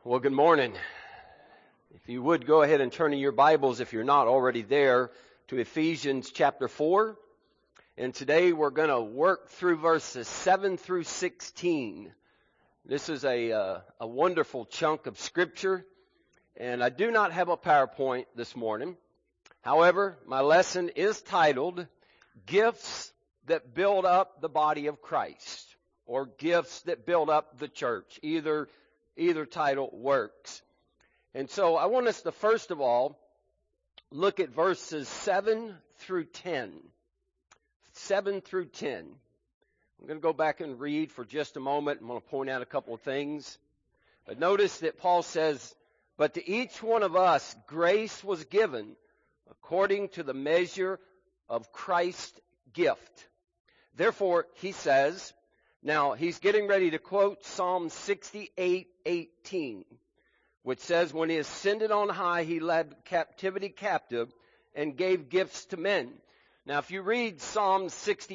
Well, good morning. If you would go ahead and turn in your Bibles, if you're not already there, to Ephesians chapter 4. And today we're going to work through verses 7 through 16. This is a wonderful chunk of Scripture. And I do not have a PowerPoint this morning. However, my lesson is titled, Gifts that Build Up the Body of Christ, or Gifts that Build Up the Church. Either title works. And so I want us to first of all look at verses 7 through 10. 7 through 10. I'm going to go back and read for just a moment. I'm going to point out a couple of things. But notice that Paul says, "But to each one of us grace was given according to the measure of Christ's gift." Therefore, he says, now, he's getting ready to quote Psalm 68:18, which says, "When he ascended on high, he led captivity captive and gave gifts to men." Now, if you read Psalm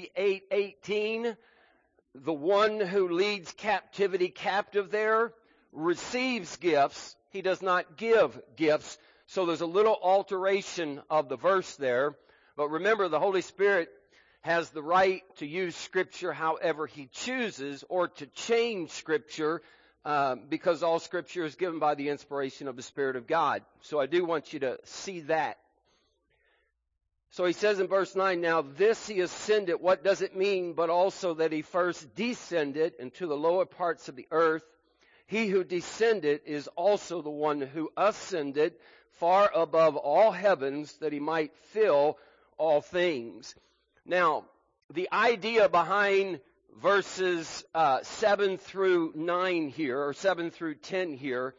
68:18, the one who leads captivity captive there receives gifts. He does not give gifts. So there's a little alteration of the verse there. But remember, the Holy Spirit has the right to use Scripture however He chooses, or to change Scripture, because all Scripture is given by the inspiration of the Spirit of God. So I do want you to see that. So he says in verse 9, "Now this He ascended," what does it mean? "But also that He first descended into the lower parts of the earth. He who descended is also the one who ascended far above all heavens, that He might fill all things." Now, the idea behind verses 7 through 9 here, or 7 through 10 here,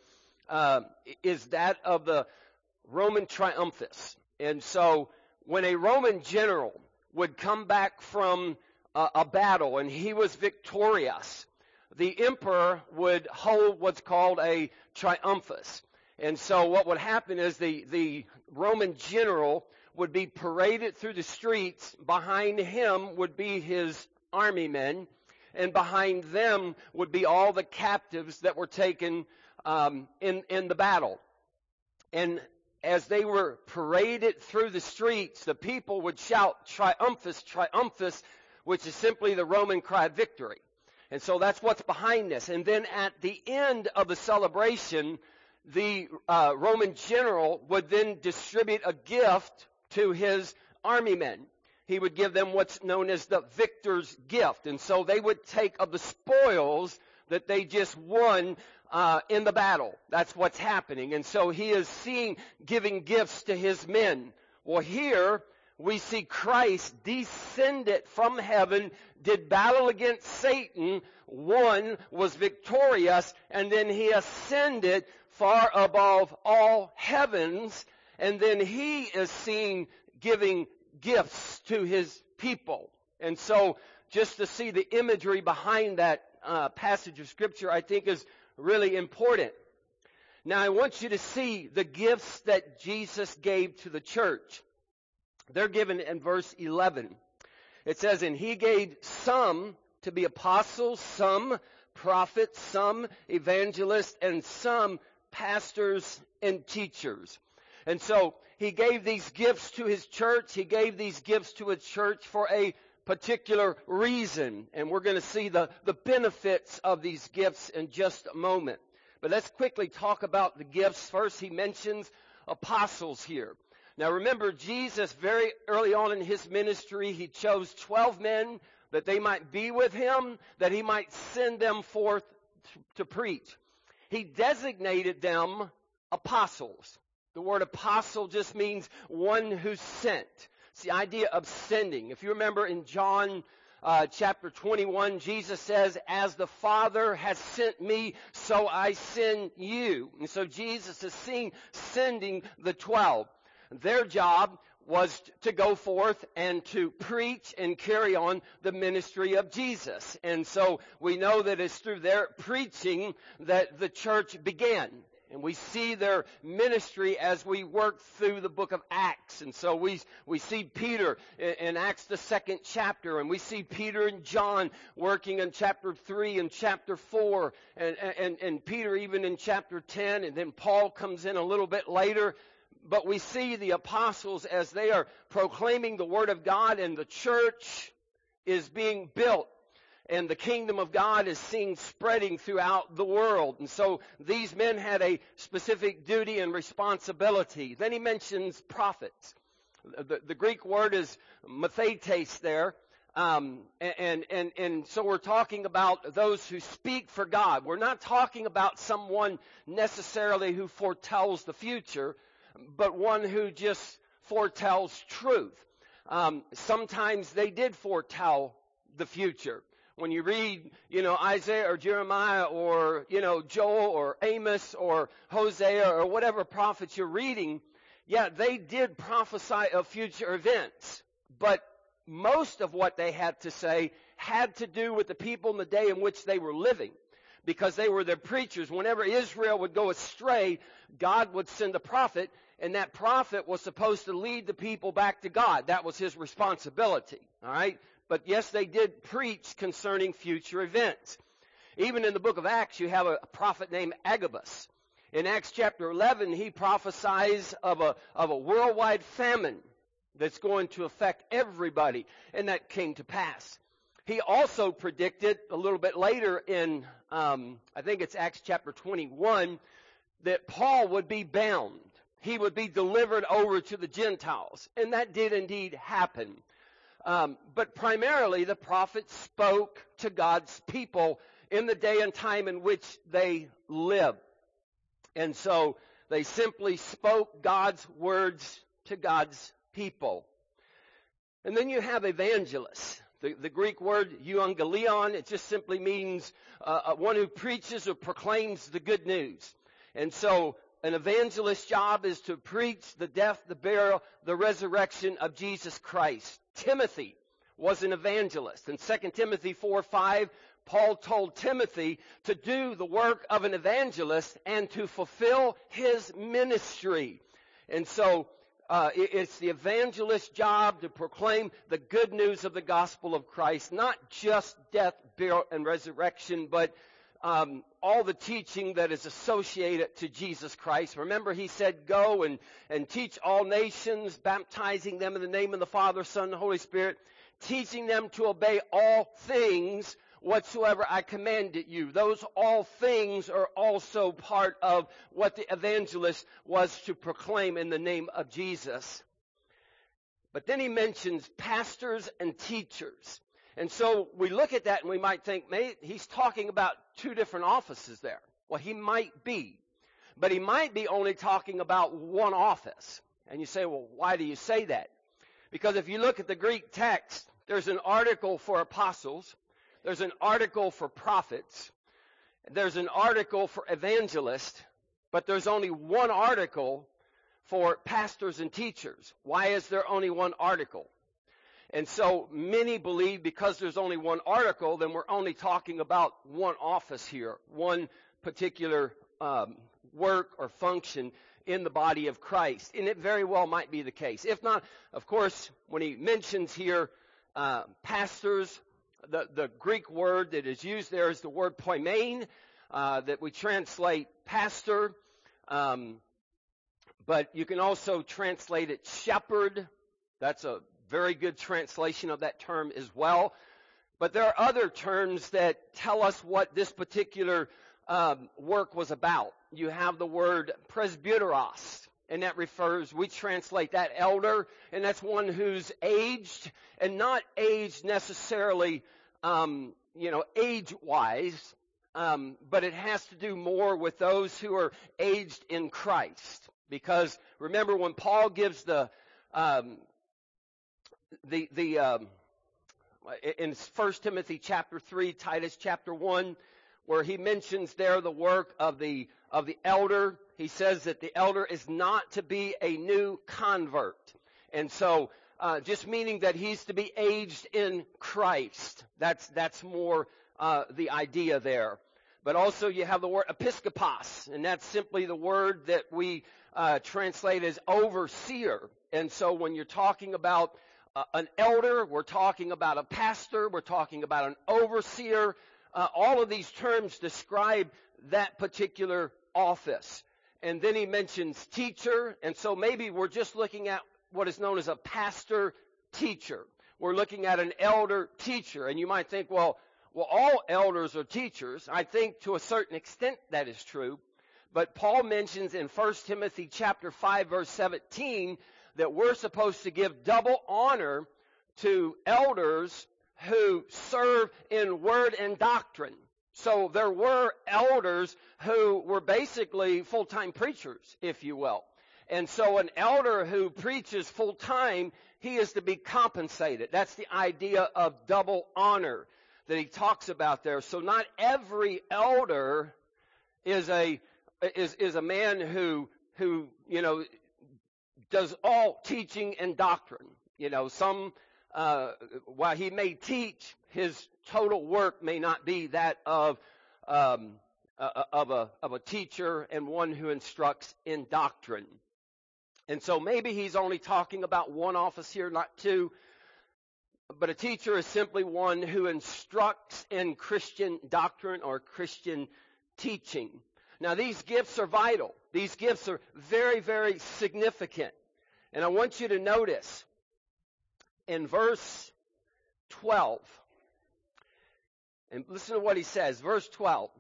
is that of the Roman triumphus. And so, when a Roman general would come back from a battle and he was victorious, the emperor would hold what's called a triumphus. And so what would happen is the Roman general would be paraded through the streets. Behind him would be his army men, and behind them would be all the captives that were taken in the battle. And as they were paraded through the streets, the people would shout, "Triumphus, triumphus," which is simply the Roman cry of victory. And so that's what's behind this. And then at the end of the celebration, the Roman general would then distribute a gift to his army men. He would give them what's known as the victor's gift. And so they would take of the spoils that they just won in the battle. That's what's happening. And so he is giving gifts to his men. Well, here we see Christ descended from heaven, did battle against Satan, won, was victorious, and then He ascended far above all heavens. And then He is seen giving gifts to His people. And so just to see the imagery behind that passage of Scripture, I think is really important. Now I want you to see the gifts that Jesus gave to the church. They're given in verse 11. It says, "And He gave some to be apostles, some prophets, some evangelists, and some pastors and teachers." And so He gave these gifts to His church. He gave these gifts to His church for a particular reason. And we're going to see the benefits of these gifts in just a moment. But let's quickly talk about the gifts. First, He mentions apostles here. Now remember, Jesus, very early on in His ministry, He chose 12 men that they might be with Him, that He might send them forth to preach. He designated them apostles. The word apostle just means one who's sent. It's the idea of sending. If you remember in John chapter 21, Jesus says, "As the Father has sent me, so I send you." And so Jesus is sending the 12. Their job was to go forth and to preach and carry on the ministry of Jesus. And so we know that it's through their preaching that the church began. And we see their ministry as we work through the book of Acts. And so we see Peter in Acts the 2nd chapter, and we see Peter and John working in chapter 3 and chapter 4, and Peter even in chapter 10, and then Paul comes in a little bit later. But we see the apostles as they are proclaiming the word of God, and the church is being built. And the kingdom of God is seen spreading throughout the world. And so these men had a specific duty and responsibility. Then he mentions prophets. The Greek word is mathetes there. And so we're talking about those who speak for God. We're not talking about someone necessarily who foretells the future, but one who just foretells truth. Sometimes they did foretell the future. When you read, Isaiah or Jeremiah or, Joel or Amos or Hosea or whatever prophets you're reading, yeah, they did prophesy of future events. But most of what they had to say had to do with the people in the day in which they were living, because they were their preachers. Whenever Israel would go astray, God would send a prophet, and that prophet was supposed to lead the people back to God. That was his responsibility, all right? But yes, they did preach concerning future events. Even in the book of Acts, you have a prophet named Agabus. In Acts chapter 11, he prophesies of a worldwide famine that's going to affect everybody, and that came to pass. He also predicted a little bit later in, I think it's Acts chapter 21, that Paul would be bound. He would be delivered over to the Gentiles, and that did indeed happen. But primarily the prophets spoke to God's people in the day and time in which they lived. And so they simply spoke God's words to God's people. And then you have evangelists. The Greek word euangelion, it just simply means one who preaches or proclaims the good news. And so an evangelist's job is to preach the death, the burial, the resurrection of Jesus Christ. Timothy was an evangelist. In 2 Timothy 4:5, Paul told Timothy to do the work of an evangelist and to fulfill his ministry. And so it's the evangelist's job to proclaim the good news of the gospel of Christ, not just death, burial, and resurrection, but all the teaching that is associated to Jesus Christ. Remember, he said, go and teach all nations, baptizing them in the name of the Father, Son, and Holy Spirit, teaching them to obey all things whatsoever I commanded you. Those all things are also part of what the evangelist was to proclaim in the name of Jesus. But then he mentions pastors and teachers. And so we look at that and we might think, he's talking about two different offices there. Well, he might be. But he might be only talking about one office. And you say, well, why do you say that? Because if you look at the Greek text, there's an article for apostles, there's an article for prophets, there's an article for evangelists, but there's only one article for pastors and teachers. Why is there only one article? And so many believe because there's only one article, then we're only talking about one office here, one particular work or function in the body of Christ. And it very well might be the case. If not, of course, when he mentions here pastors, the Greek word that is used there is the word poimen, that we translate pastor. But you can also translate it shepherd. That's a very good translation of that term as well. But there are other terms that tell us what this particular work was about. You have the word presbyteros, and that refers, we translate that elder, and that's one who's aged, and not aged necessarily, age-wise, but it has to do more with those who are aged in Christ. Because remember, when Paul gives in 1 Timothy chapter 3, Titus chapter 1, where he mentions there the work of the elder, he says that the elder is not to be a new convert. And so, just meaning that he's to be aged in Christ. That's more the idea there. But also you have the word episkopos, and that's simply the word that we translate as overseer. And so when you're talking about an elder, we're talking about a pastor, we're talking about an overseer. All of these terms describe that particular office. And then he mentions teacher, and so maybe we're just looking at what is known as a pastor teacher. We're looking at an elder teacher, and you might think, well, all elders are teachers. I think to a certain extent that is true. But Paul mentions in 1 Timothy chapter 5, verse 17, that we're supposed to give double honor to elders who serve in word and doctrine. So there were elders who were basically full-time preachers, if you will. And so an elder who preaches full-time, he is to be compensated. That's the idea of double honor that he talks about there. So not every elder is a man who does all teaching and doctrine. Some while he may teach, his total work may not be that of a teacher and one who instructs in doctrine. And so maybe he's only talking about one office here, not two. But a teacher is simply one who instructs in Christian doctrine or Christian teaching. Now, these gifts are vital. These gifts are very, very significant. And I want you to notice in verse 12, and listen to what he says, verse 12.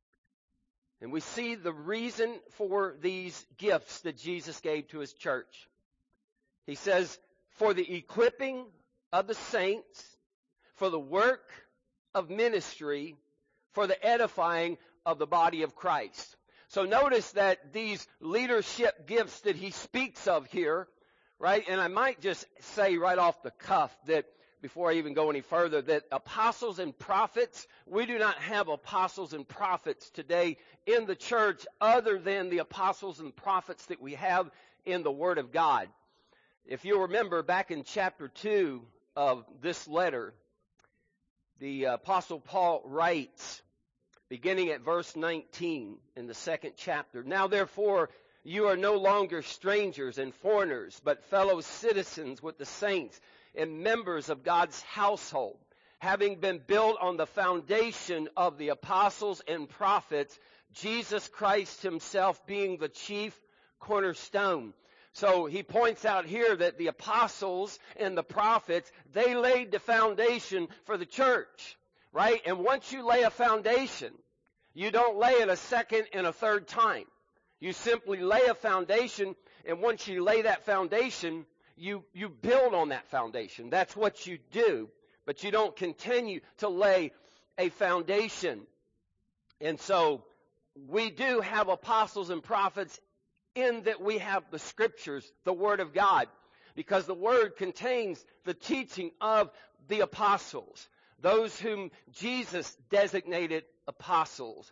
And we see the reason for these gifts that Jesus gave to his church. He says, for the equipping of the saints, for the work of ministry, for the edifying of the body of Christ. So notice that these leadership gifts that he speaks of here, right? And I might just say right off the cuff that before I even go any further, that apostles and prophets, we do not have apostles and prophets today in the church other than the apostles and prophets that we have in the Word of God. If you remember back in chapter 2 of this letter, the Apostle Paul writes, beginning at verse 19 in the second chapter, now therefore you are no longer strangers and foreigners, but fellow citizens with the saints and members of God's household, having been built on the foundation of the apostles and prophets, Jesus Christ himself being the chief cornerstone. So he points out here that the apostles and the prophets, they laid the foundation for the church, right? And once you lay a foundation, you don't lay it a second and a third time. You simply lay a foundation, and once you lay that foundation, you build on that foundation. That's what you do, but you don't continue to lay a foundation. And so we do have apostles and prophets in that we have the scriptures, the Word of God, because the Word contains the teaching of the apostles, those whom Jesus designated apostles.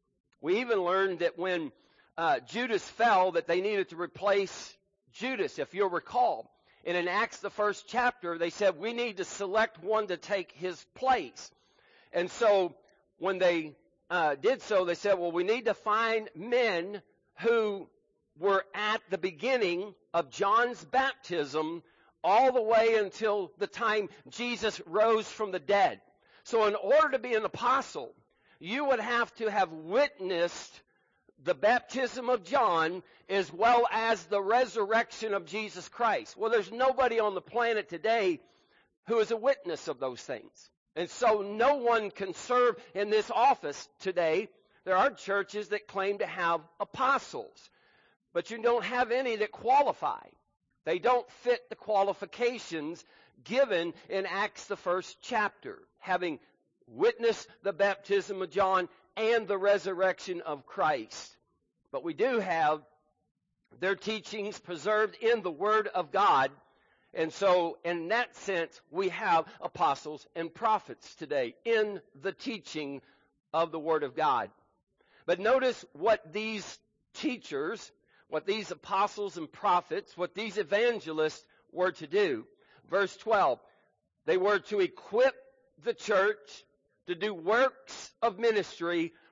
We even learned that when Judas fell, that they needed to replace Judas, if you'll recall. And in Acts, the first chapter, they said, we need to select one to take his place. And so when they did so, they said, well, we need to find men who were at the beginning of John's baptism all the way until the time Jesus rose from the dead. So in order to be an apostle, you would have to have witnessed the baptism of John as well as the resurrection of Jesus Christ. Well, there's nobody on the planet today who is a witness of those things. And so no one can serve in this office today. There are churches that claim to have apostles, but you don't have any that qualify. They don't fit the qualifications given in Acts, the first chapter, having witnessed the baptism of John and the resurrection of Christ. But we do have their teachings preserved in the Word of God. And so in that sense, we have apostles and prophets today in the teaching of the Word of God. But notice what these teachers, what these apostles and prophets, what these evangelists were to do. Verse 12, they were to equip the church to do works of ministry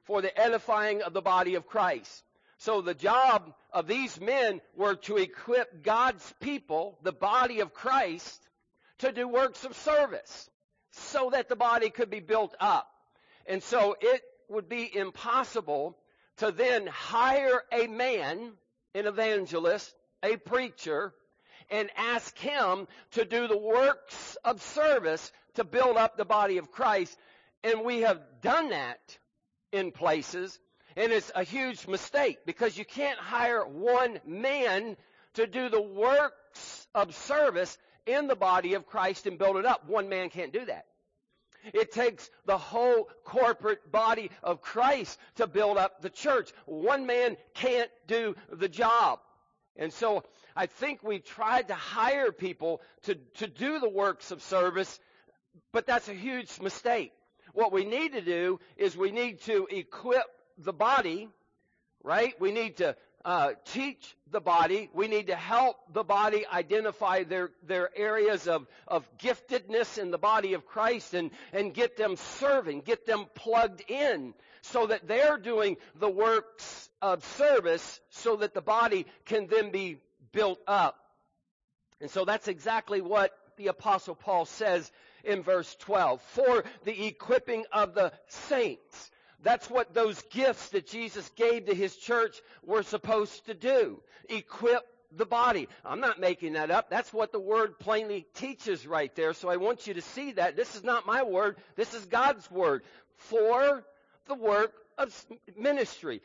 for the edifying of the body of Christ. So the job of these men were to equip God's people, the body of Christ, to do works of service so that the body could be built up. And so it would be impossible to then hire a man, an evangelist, a preacher, and ask him to do the works of service to build up the body of Christ. And we have done that in places, and it's a huge mistake because you can't hire one man to do the works of service in the body of Christ and build it up. One man can't do that. It takes the whole corporate body of Christ to build up the church. One man can't do the job. And so I think we tried to hire people to do the works of service, but that's a huge mistake. What we need to do is we need to equip the body, right? We need to teach the body. We need to help the body identify their areas of giftedness in the body of Christ and get them serving, get them plugged in so that they're doing the works of service so that the body can then be built up. And so that's exactly what the Apostle Paul says in verse 12. For the equipping of the saints. That's what those gifts that Jesus gave to his church were supposed to do. Equip the body. I'm not making that up. That's what the word plainly teaches right there. So I want you to see that. This is not my word. This is God's word. For the work of ministry.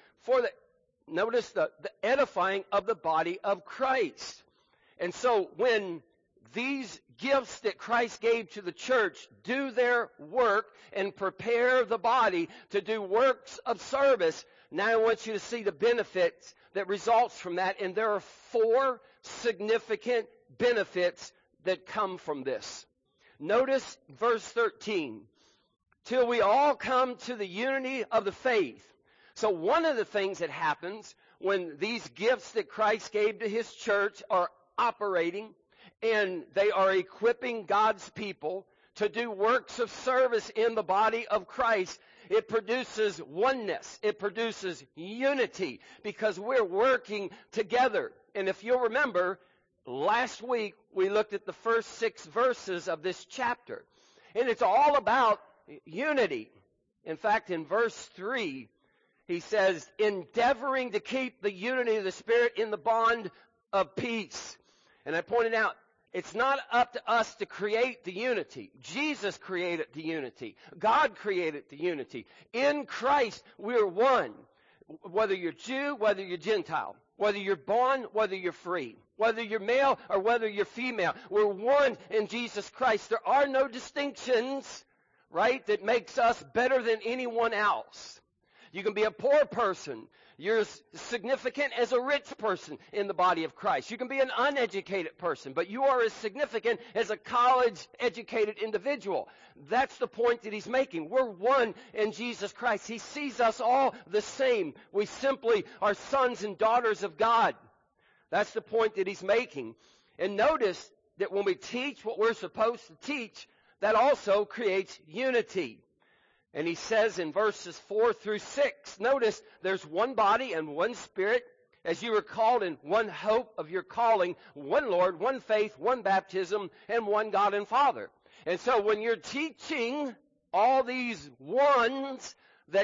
Notice the edifying of the body of Christ. And so when these gifts that Christ gave to the church do their work and prepare the body to do works of service, now I want you to see the benefits that results from that. And there are 4 significant benefits that come from this. Notice verse 13. Till we all come to the unity of the faith. So one of the things that happens when these gifts that Christ gave to his church are operating and they are equipping God's people to do works of service in the body of Christ, it produces oneness. It produces unity because we're working together. And if you'll remember, last week we looked at the first 6 verses of this chapter. And it's all about unity. In fact, in verse 3, he says, endeavoring to keep the unity of the Spirit in the bond of peace. And I pointed out, it's not up to us to create the unity. Jesus created the unity. God created the unity. In Christ, we're one. Whether you're Jew, whether you're Gentile, whether you're born, whether you're free, whether you're male or whether you're female, we're one in Jesus Christ. There are no distinctions, right, that makes us better than anyone else. You can be a poor person. You're as significant as a rich person in the body of Christ. You can be an uneducated person, but you are as significant as a college-educated individual. That's the point that he's making. We're one in Jesus Christ. He sees us all the same. We simply are sons and daughters of God. That's the point that he's making. And notice that when we teach what we're supposed to teach, that also creates unity. And he says in verses 4 through 6, notice there's one body and one Spirit, as you were called in one hope of your calling, one Lord, one faith, one baptism, and one God and Father. And so when you're teaching all these ones that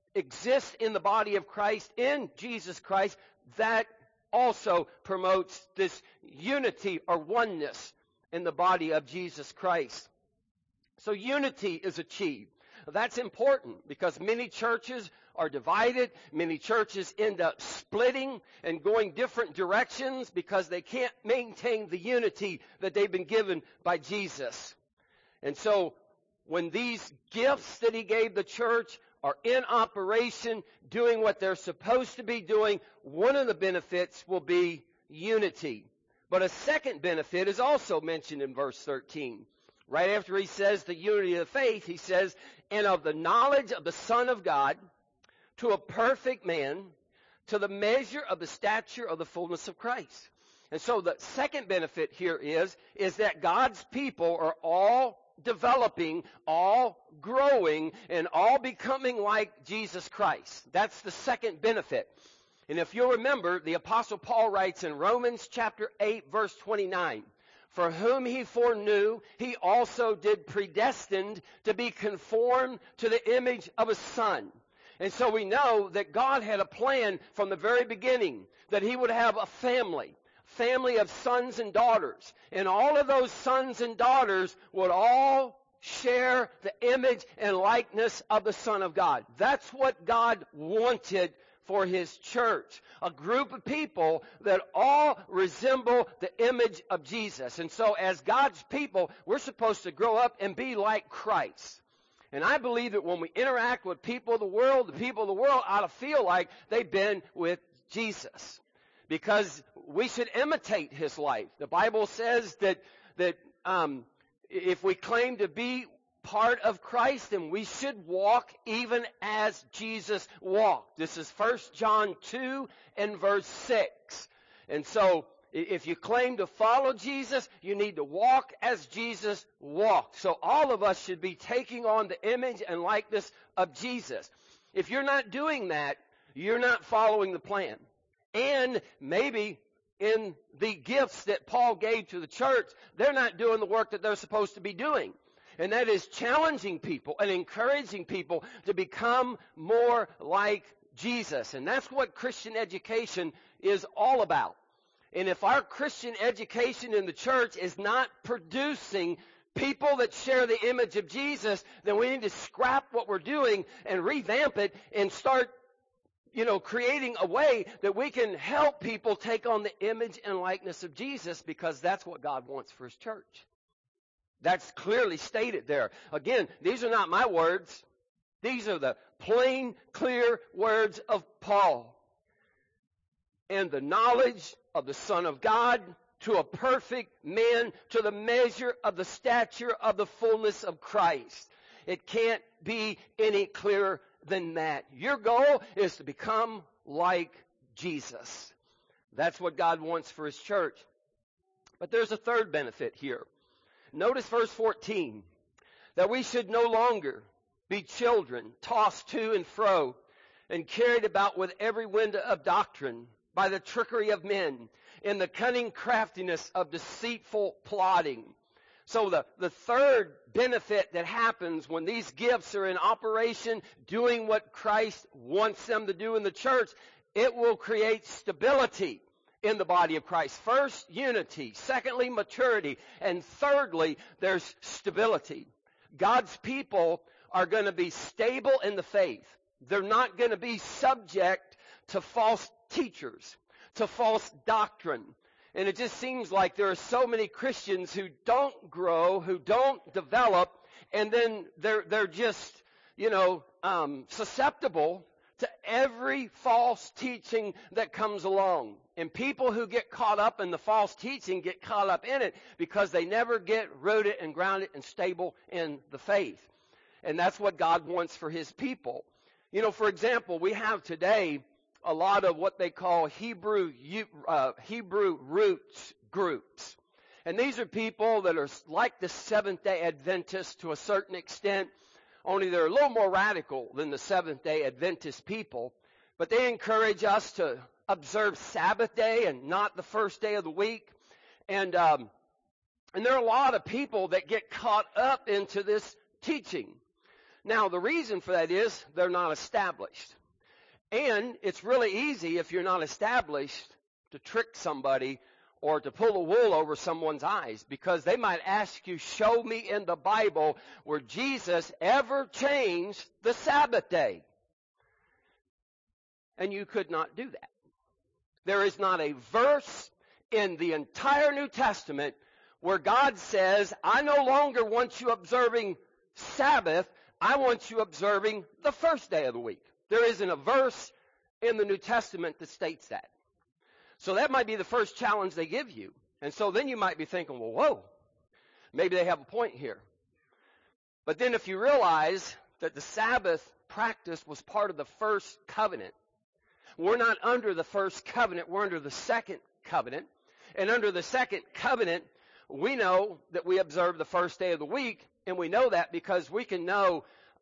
exist in the body of Christ, in Jesus Christ, that also promotes this unity or oneness in the body of Jesus Christ. So unity is achieved. That's important because many churches are divided. Many churches end up splitting and going different directions because they can't maintain the unity that they've been given by Jesus. And so when these gifts that he gave the church are in operation, doing what they're supposed to be doing, one of the benefits will be unity. But a second benefit is also mentioned in verse 13. Right after he says the unity of the faith, he says, and of the knowledge of the Son of God, to a perfect man, to the measure of the stature of the fullness of Christ. And so the second benefit here is that God's people are all developing, all growing, and all becoming like Jesus Christ. That's the second benefit. And if you'll remember, the Apostle Paul writes in Romans chapter 8, verse 29, "For whom he foreknew, he also did predestined to be conformed to the image of his Son." And so we know that God had a plan from the very beginning, that he would have a family of sons and daughters. And all of those sons and daughters would all share the image and likeness of the Son of God. That's what God wanted for his church. A group of people that all resemble the image of Jesus. And so as God's people, we're supposed to grow up and be like Christ. And I believe that when we interact with people of the world, the people of the world ought to feel like they've been with Jesus. Because we should imitate his life. The Bible says that if we claim to be part of Christ, then we should walk even as Jesus walked. This is 1 John 2 and verse 6. And so, if you claim to follow Jesus, you need to walk as Jesus walked. So all of us should be taking on the image and likeness of Jesus. If you're not doing that, you're not following the plan. And maybe in the gifts that Paul gave to the church, they're not doing the work that they're supposed to be doing. And that is challenging people and encouraging people to become more like Jesus. And that's what Christian education is all about. And if our Christian education in the church is not producing people that share the image of Jesus, then we need to scrap what we're doing and revamp it and start creating a way that we can help people take on the image and likeness of Jesus, because that's what God wants for his church. That's clearly stated there. Again, these are not my words. These are the plain, clear words of Paul. "And the knowledge of the Son of God, to a perfect man, to the measure of the stature of the fullness of Christ." It can't be any clearer than that. Your goal is to become like Jesus. That's what God wants for his church. But there's a third benefit here. Notice verse 14, that we should no longer be children, tossed to and fro, and carried about with every wind of doctrine, by the trickery of men, in the cunning craftiness of deceitful plotting. So the third benefit that happens when these gifts are in operation, doing what Christ wants them to do in the church, it will create stability in the body of Christ. First, unity. Secondly, maturity. And thirdly, there's stability. God's people are going to be stable in the faith. They're not going to be subject to false teachers, to false doctrine. And it just seems like there are so many Christians who don't grow, who don't develop, and then they're just, susceptible to every false teaching that comes along. And people who get caught up in the false teaching get caught up in it because they never get rooted and grounded and stable in the faith. And that's what God wants for his people. For example, we have today a lot of what they call Hebrew roots groups. And these are people that are like the Seventh-day Adventists to a certain extent, only they're a little more radical than the Seventh-day Adventist people. But they encourage us to observe Sabbath day and not the first day of the week. And there are a lot of people that get caught up into this teaching. Now, the reason for that is they're not established. And it's really easy, if you're not established, to trick somebody or to pull the wool over someone's eyes, because they might ask you, show me in the Bible where Jesus ever changed the Sabbath day. And you could not do that. There is not a verse in the entire New Testament where God says, I no longer want you observing Sabbath, I want you observing the first day of the week. There isn't a verse in the New Testament that states that. So that might be the first challenge they give you. And so then you might be thinking, well, whoa, maybe they have a point here. But then if you realize that the Sabbath practice was part of the first covenant, we're not under the first covenant, we're under the second covenant. And under the second covenant, we know that we observe the first day of the week And we know that because we can know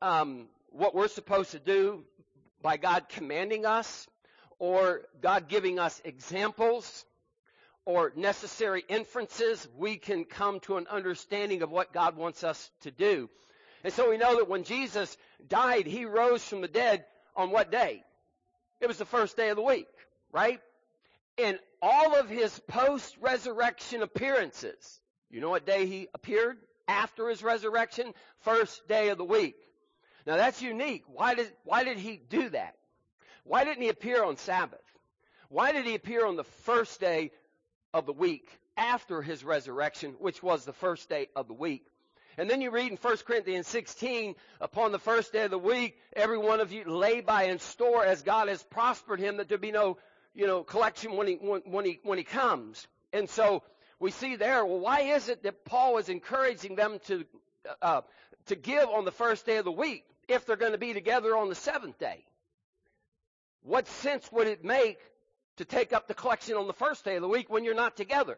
what we're supposed to do by God commanding us, or God giving us examples, or necessary inferences. We can come to an understanding of what God wants us to do. And so we know that when Jesus died, he rose from the dead on what day? It was the first day of the week, right? In all of his post-resurrection appearances, you know what day he appeared after his resurrection? First day of the week. Now that's unique. Why did he do that? Why didn't he appear on Sabbath? Why did he appear on the first day of the week after his resurrection, which was the first day of the week? And then you read in 1 Corinthians 16, upon the first day of the week, every one of you lay by and store as God has prospered him, that there be no, collection when he comes. And so we see there, well, why is it that Paul is encouraging them to give on the first day of the week if they're going to be together on the seventh day? What sense would it make to take up the collection on the first day of the week when you're not together?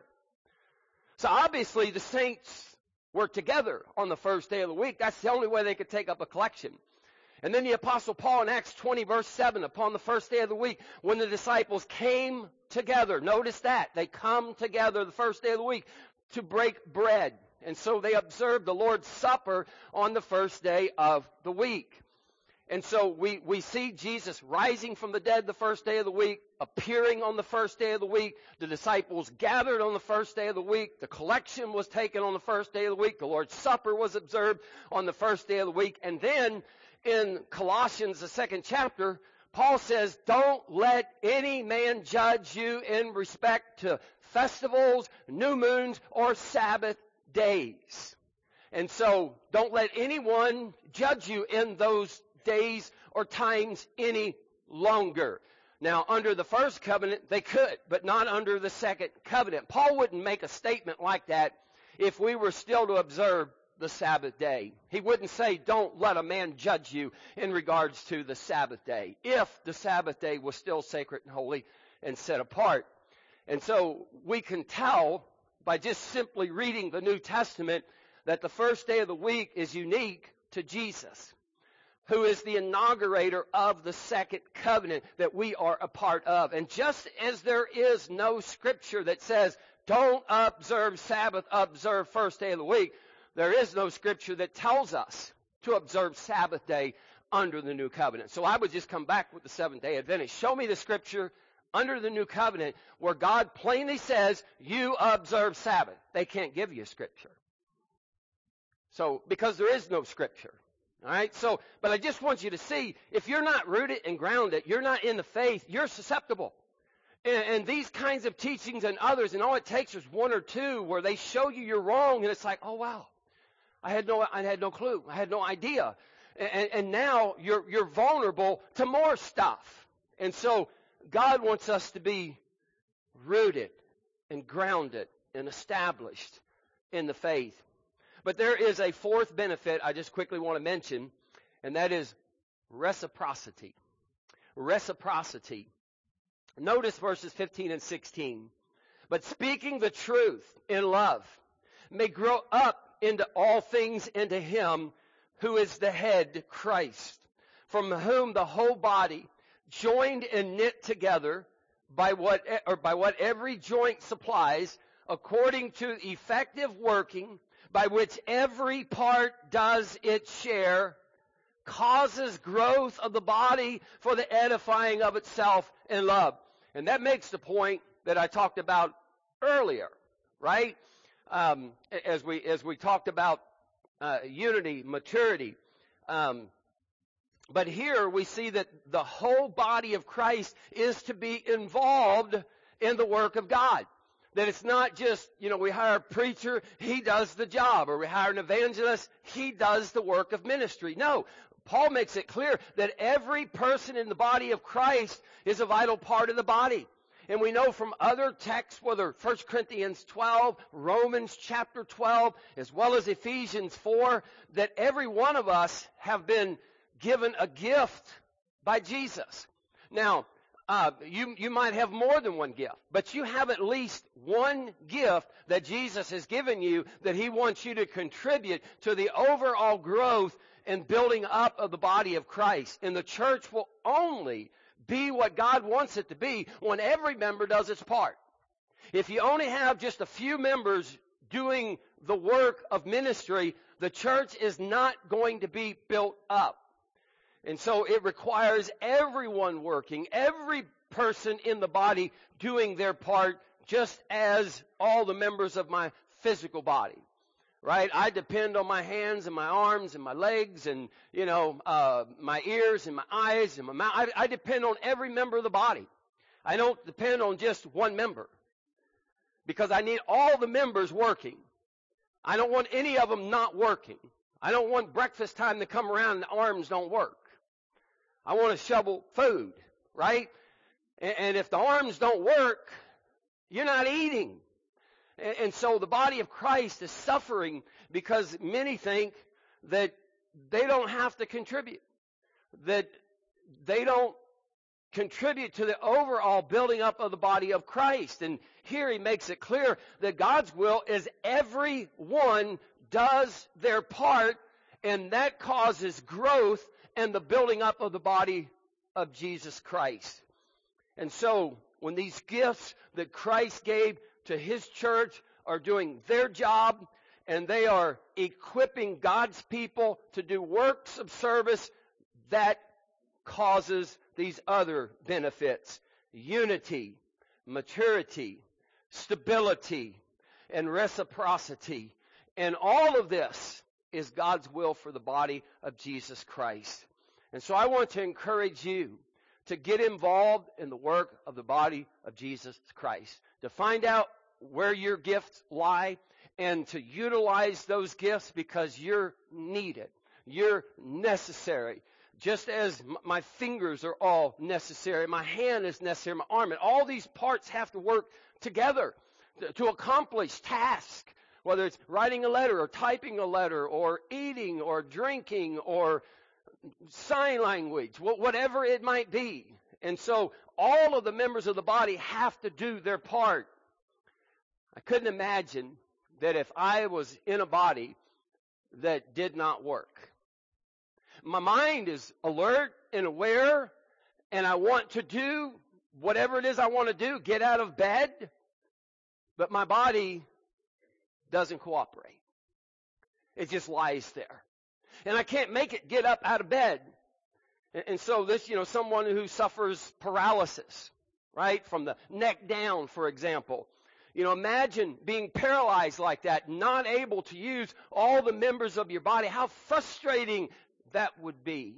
So obviously the saints were together on the first day of the week. That's the only way they could take up a collection. And then the Apostle Paul in Acts 20 verse 7, upon the first day of the week, when the disciples came together, notice that, they come together the first day of the week to break bread. And so they observed the Lord's Supper on the first day of the week. And so we see Jesus rising from the dead the first day of the week, appearing on the first day of the week. The disciples gathered on the first day of the week. The collection was taken on the first day of the week. The Lord's Supper was observed on the first day of the week. And then in Colossians, the 2nd chapter, Paul says, don't let any man judge you in respect to festivals, new moons, or Sabbath days. And so don't let anyone judge you in those days or times any longer. Now, under the first covenant, they could, but not under the second covenant. Paul wouldn't make a statement like that if we were still to observe the Sabbath day. He wouldn't say, don't let a man judge you in regards to the Sabbath day, if the Sabbath day was still sacred and holy and set apart. And so we can tell by just simply reading the New Testament that the first day of the week is unique to Jesus, who is the inaugurator of the second covenant that we are a part of. And just as there is no scripture that says, don't observe Sabbath, observe first day of the week, there is no scripture that tells us to observe Sabbath day under the new covenant. So I would just come back with the Seventh-day Adventist. Show me the scripture under the new covenant where God plainly says, you observe Sabbath. They can't give you a scripture. So, because there is no scripture. All right, so, but I just want you to see, if you're not rooted and grounded, you're not in the faith, you're susceptible. And these kinds of teachings and others, and all it takes is one or two where they show you you're wrong, and it's like, oh wow, I had no clue, I had no idea. And now you're vulnerable to more stuff. And so God wants us to be rooted and grounded and established in the faith. But there is a fourth benefit I just quickly want to mention, and that is reciprocity. Reciprocity. Notice verses 15 and 16. But speaking the truth in love may grow up into all things into him who is the head, Christ, from whom the whole body, joined and knit together by what every joint supplies, according to effective working, by which every part does its share, causes growth of the body for the edifying of itself in love. And that makes the point that I talked about earlier, right? As we talked about unity, maturity. But here we see that the whole body of Christ is to be involved in the work of God. That it's not just, we hire a preacher, he does the job, or we hire an evangelist, he does the work of ministry. No, Paul makes it clear that every person in the body of Christ is a vital part of the body. And we know from other texts, whether 1 Corinthians 12, Romans chapter 12, as well as Ephesians 4, that every one of us have been given a gift by Jesus. Now, You might have more than one gift, but you have at least one gift that Jesus has given you that He wants you to contribute to the overall growth and building up of the body of Christ. And the church will only be what God wants it to be when every member does its part. If you only have just a few members doing the work of ministry, the church is not going to be built up. And so it requires everyone working, every person in the body doing their part, just as all the members of my physical body. Right? I depend on my hands and my arms and my legs and, my ears and my eyes and my mouth. I depend on every member of the body. I don't depend on just one member, because I need all the members working. I don't want any of them not working. I don't want breakfast time to come around and the arms don't work. I want to shovel food, right? And if the arms don't work, you're not eating. And so the body of Christ is suffering because many think that they don't have to contribute, that they don't contribute to the overall building up of the body of Christ. And here he makes it clear that God's will is everyone does their part, and that causes growth and the building up of the body of Jesus Christ. And so when these gifts that Christ gave to His church are doing their job, and they are equipping God's people to do works of service, that causes these other benefits: unity, maturity, stability, and reciprocity. And all of this is God's will for the body of Jesus Christ. And so I want to encourage you to get involved in the work of the body of Jesus Christ, to find out where your gifts lie and to utilize those gifts, because you're needed. You're necessary. Just as my fingers are all necessary, my hand is necessary, my arm, and all these parts have to work together to accomplish tasks, whether it's writing a letter or typing a letter or eating or drinking or sign language, whatever it might be. And so all of the members of the body have to do their part. I couldn't imagine that if I was in a body that did not work. My mind is alert and aware, and I want to do whatever it is I want to do, get out of bed, but my body doesn't cooperate. It just lies there. And I can't make it get up out of bed. And so this, someone who suffers paralysis, right, from the neck down, for example. Imagine being paralyzed like that, not able to use all the members of your body. How frustrating that would be.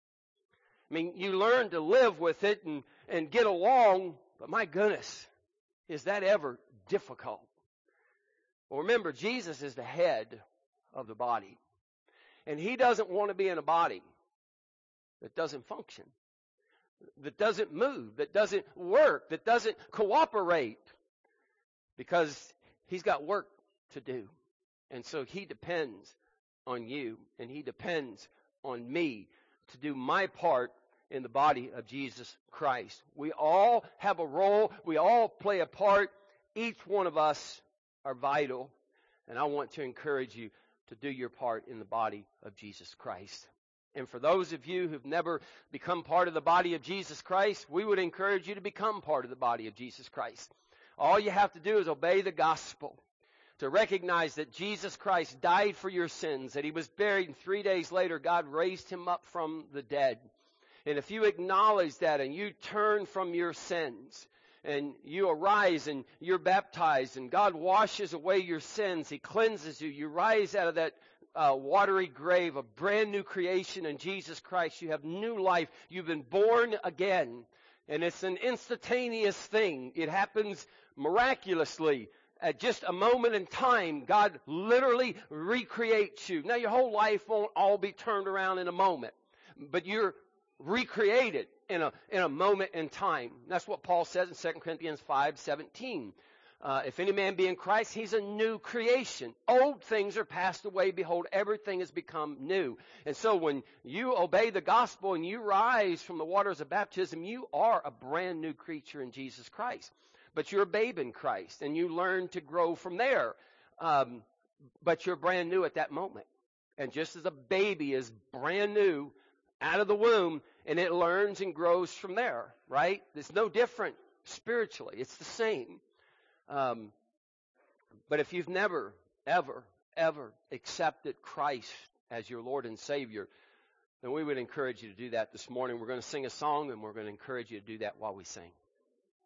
I mean, you learn to live with it and get along, but my goodness, is that ever difficult? Well, remember, Jesus is the head of the body. And He doesn't want to be in a body that doesn't function, that doesn't move, that doesn't work, that doesn't cooperate, because He's got work to do. And so He depends on you, and He depends on me to do my part in the body of Jesus Christ. We all have a role. We all play a part. Each one of us are vital. And I want to encourage you to do your part in the body of Jesus Christ. And for those of you who've never become part of the body of Jesus Christ, we would encourage you to become part of the body of Jesus Christ. All you have to do is obey the gospel, to recognize that Jesus Christ died for your sins, that He was buried, and 3 days later God raised Him up from the dead. And if you acknowledge that and you turn from your sins and you arise and you're baptized and God washes away your sins, He cleanses you, you rise out of that watery grave, a brand new creation in Jesus Christ. You have new life. You've been born again. And it's an instantaneous thing. It happens miraculously. At just a moment in time, God literally recreates you. Now, your whole life won't all be turned around in a moment, but you're recreated in a moment in time. That's what Paul says in 2 Corinthians 5:17. If any man be in Christ, he's a new creation. Old things are passed away. Behold, everything has become new. And so when you obey the gospel and you rise from the waters of baptism, you are a brand new creature in Jesus Christ. But you're a babe in Christ, and you learn to grow from there. But you're brand new at that moment. And just as a baby is brand new out of the womb, and it learns and grows from there, right? It's no different spiritually. It's the same. But if you've never, ever, ever accepted Christ as your Lord and Savior, then we would encourage you to do that this morning. We're going to sing a song, and we're going to encourage you to do that while we sing.